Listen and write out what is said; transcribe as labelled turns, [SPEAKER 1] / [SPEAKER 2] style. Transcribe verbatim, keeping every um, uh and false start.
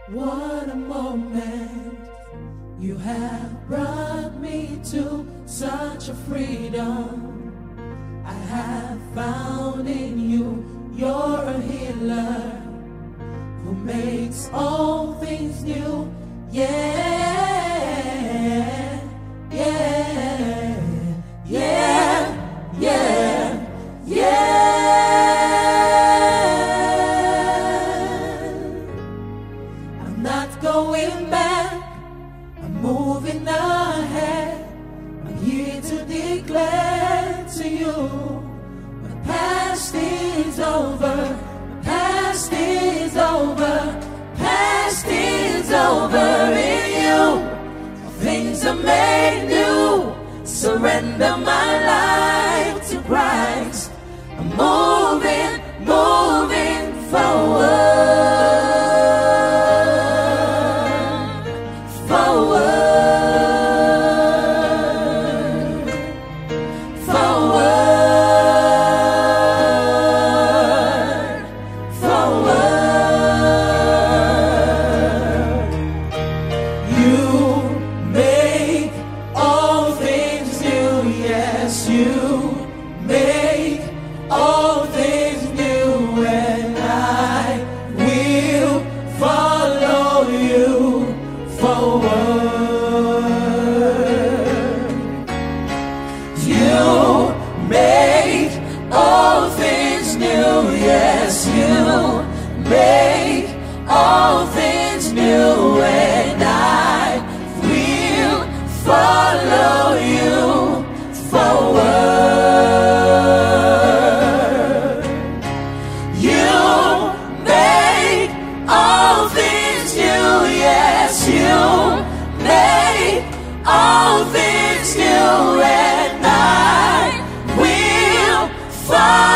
[SPEAKER 1] What a moment. You have brought me to such a freedom. I have found in you. You're a healer who makes all things new. Yeah, yeah, yeah, yeah, yeah. I'm not going back, I'm moving ahead. I'm here to declare to you, my past is over, my past is over, past is over in you. Things are made new. Surrender my life to Christ. I'm moving, moving forward, forward, forward, forward. You make all things new, yes, you make all things new, and I will follow you forward. You make all things new, yes, you make all things new, and I will follow you forward. You make all things new, yes, you make all things new, and I will follow